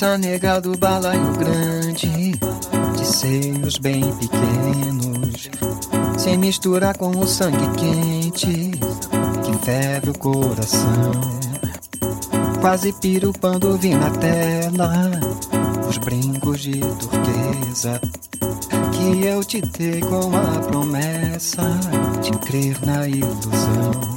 Essa nega do balaio grande, de seios bem pequenos, sem misturar com o sangue quente que ferve o coração. Quase pirupando vi na tela os brincos de turquesa que eu te dei com a promessa de crer na ilusão.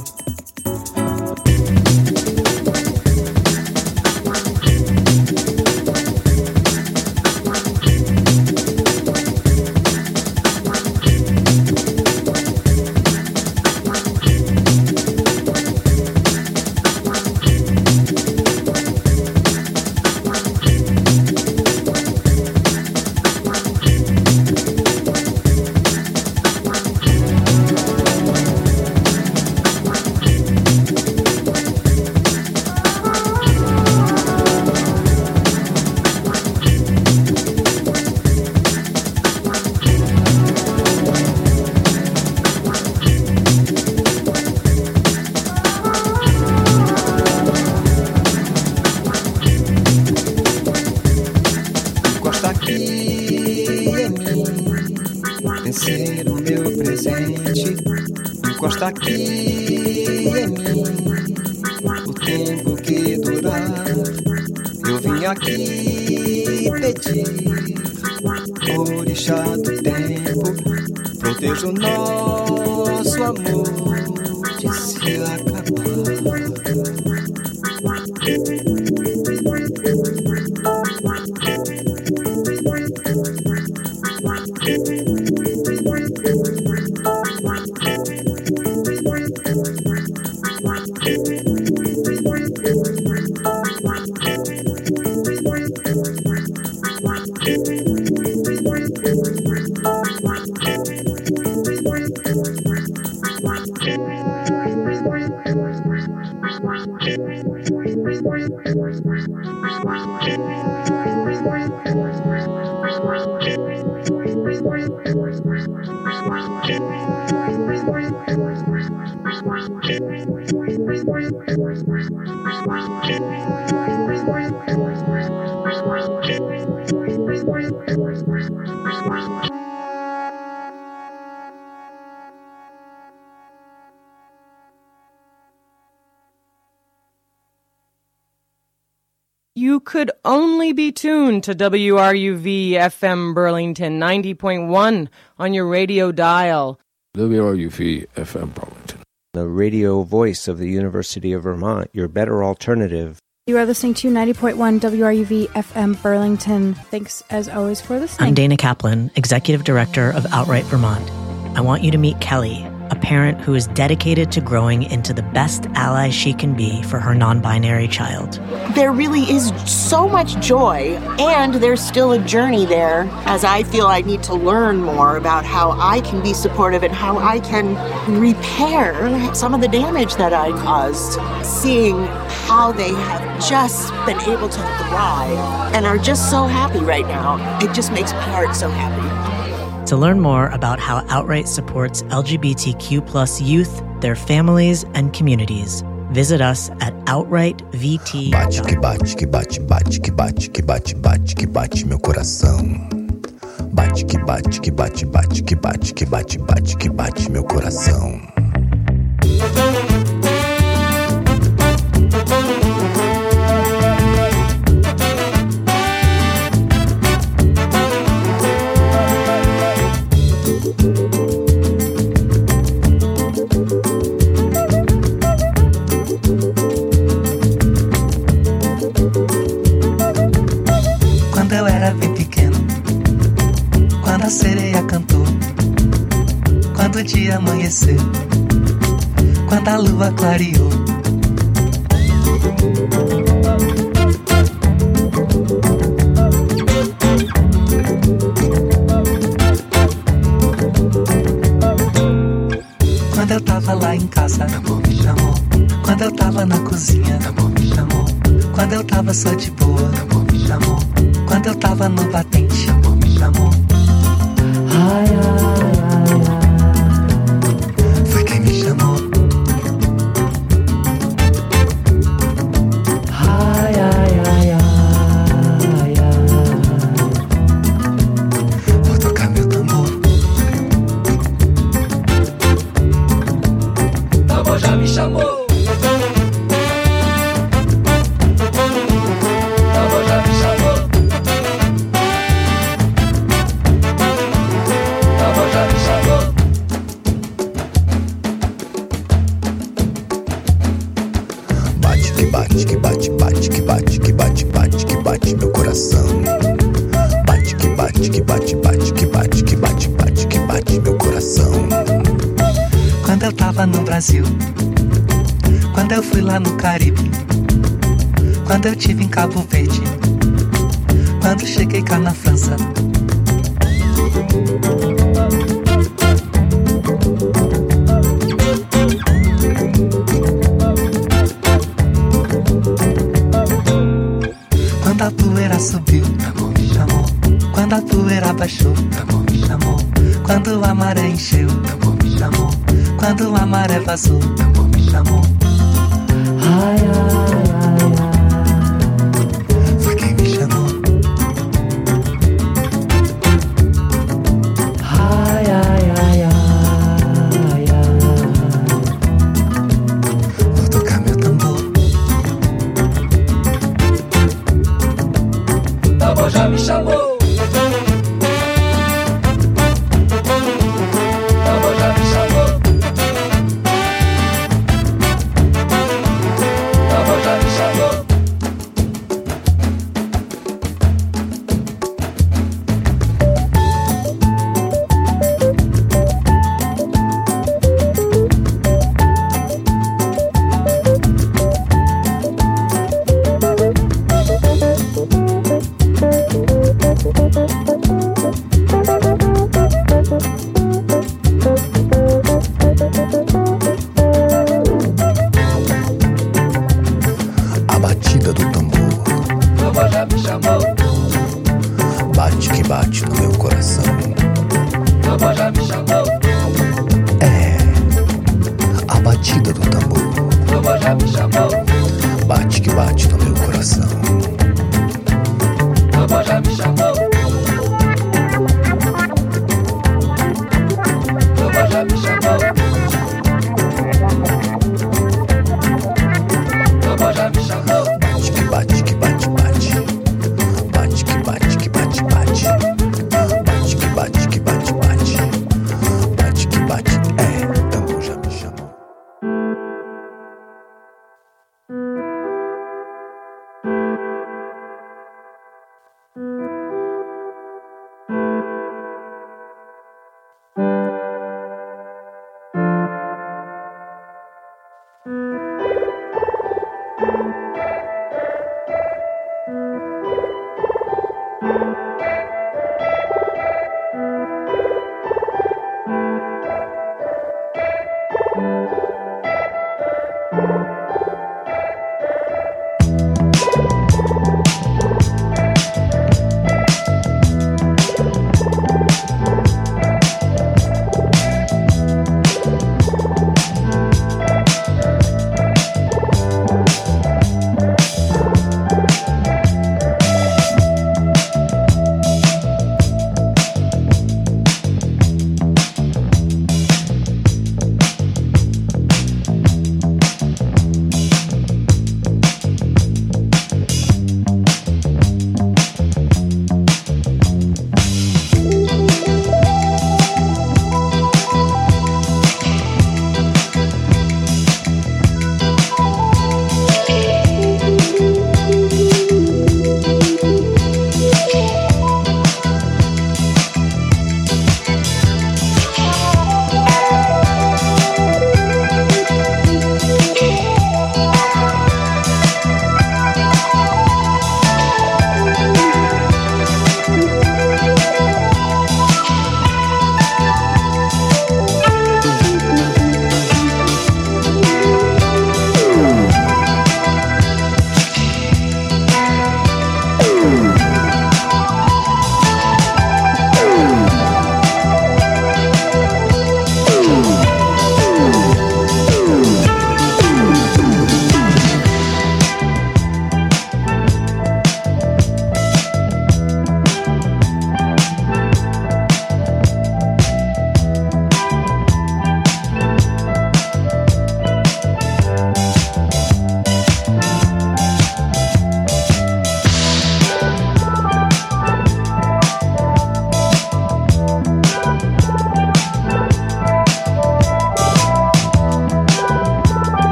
Encosta aqui em mim, o tempo que durar. Eu vim aqui pedir, orixá do tempo, proteja o nosso amor de se acabar. You could only be tuned to WRUV FM Burlington 90.1 on your radio dial. WRUV FM Burlington. The radio voice of the University of Vermont, your better alternative. You are listening to 90.1 WRUV FM Burlington. Thanks as always for listening. I'm Dana Kaplan, Executive Director of Outright Vermont. I want you to meet Kelly, a parent who is dedicated to growing into the best ally she can be for her non-binary child. There really is so much joy, and there's still a journey there, as I feel I need to learn more about how I can be supportive and how I can repair some of the damage that I caused. Seeing how they have just been able to thrive and are just so happy right now, it just makes my heart so happy. To learn more about how Outright supports LGBTQ+ youth, their families, and communities, visit us at outrightvt.org. Bate que bate, que bate, bate, que bate, que bate, bate, que bate meu coração. Bate que bate, que bate, bate, que bate, que bate, bate, que bate meu coração. A sereia cantou, quando o dia amanheceu, quando a lua clareou. Quando eu tava lá em casa, amor me chamou. Quando eu tava na cozinha, amor me chamou. Quando eu tava só de boa, amor me chamou. Quando eu tava no batente, amor me chamou. Ai, ai, ai, ai. Foi quem me chamou. Ai, ai, ai, ai. bate, que bate, que bate, bate, que bate, que bate, bate, que bate meu coração. Bate, que bate, que bate, bate, que bate, que bate, bate, que bate meu coração. Quando eu tava no Brasil, quando eu fui lá no Caribe, quando eu tive em Cabo Verde, quando cheguei cá na França. Quando a poeira subiu, amor me chamou. Quando a poeira baixou, amor me chamou. Quando a maré encheu, amor me chamou. Quando a maré vazou, amor me chamou. Ai, ai, ai, ai. Foi quem me chamou. Ai, ai, ai, ai, ai. Vou tocar meu tambor. Tambor já me chamou.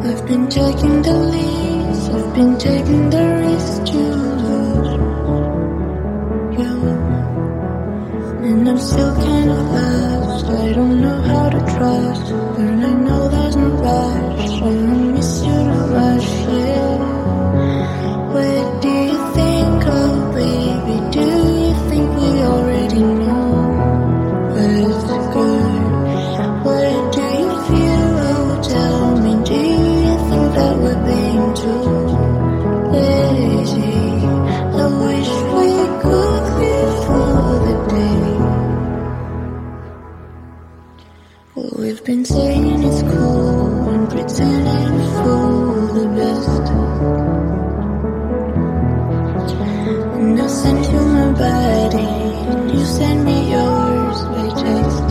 I've been taking the leads, I've been taking the risk to lose you. And I'm still kind of lost, I don't know how to trust, but I know there's no rush, I miss you to rush, yeah. What do you think, oh baby, do you think we already know what's good? What do you feel, oh tell me, do you think that we're being too lazy? I wish we could live for the day. Well, we've been saying it's cool and pretending for the best. And I sent you my body, and you sent me yours by text.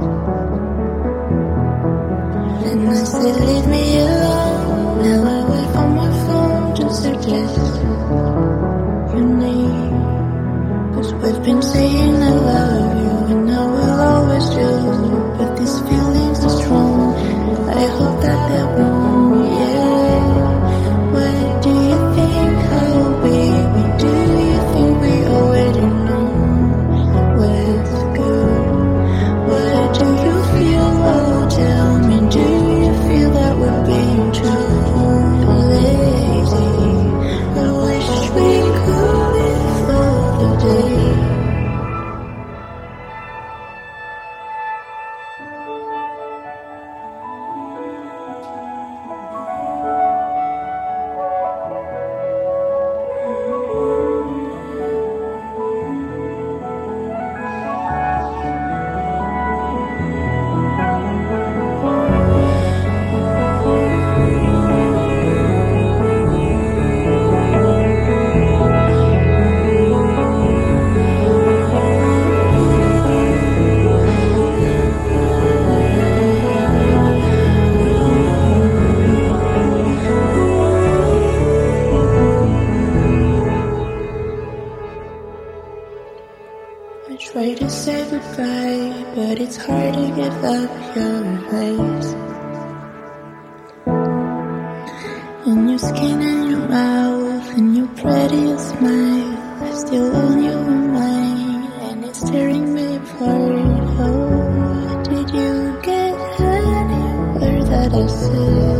And I said, leave me alone. Now I wait for my phone to suggest your name. 'Cause we've been saying I love you, and I will always do. But these feelings are strong, I hope that they're wrong, yeah. What do you think, oh baby, do you think we already know what's good? What do you feel, oh tell me, do you feel that we're being too lazy? I wish we could live for the day. I try to say goodbye, but it's hard to give up your eyes. And your skin and your mouth and your prettiest smile, I still own you in mine, and it's tearing me apart. Oh, did you get any word that I said?